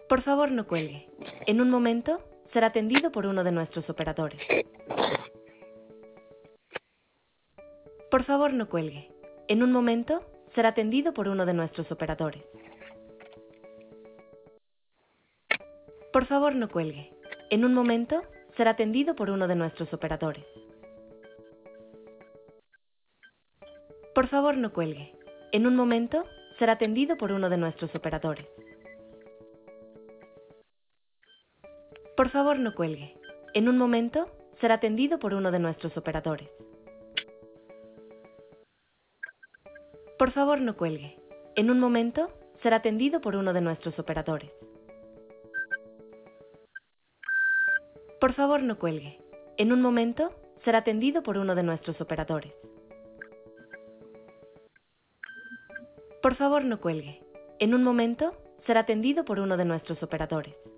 Por favor, no cuelgue. En un momento será atendido por uno de nuestros operadores. Por favor, no cuelgue. En un momento será atendido por uno de nuestros operadores. Por favor, no cuelgue. En un momento será atendido por uno de nuestros operadores. Por favor, no cuelgue. En un momento será atendido por uno de nuestros operadores. Por favor, no cuelgue. En un momento será atendido por uno de nuestros operadores. Por favor, no cuelgue. En un momento será atendido por uno de nuestros operadores. Por favor, no cuelgue. En un momento será atendido por uno de nuestros operadores. Por favor, no cuelgue. En un momento será atendido por uno de nuestros operadores.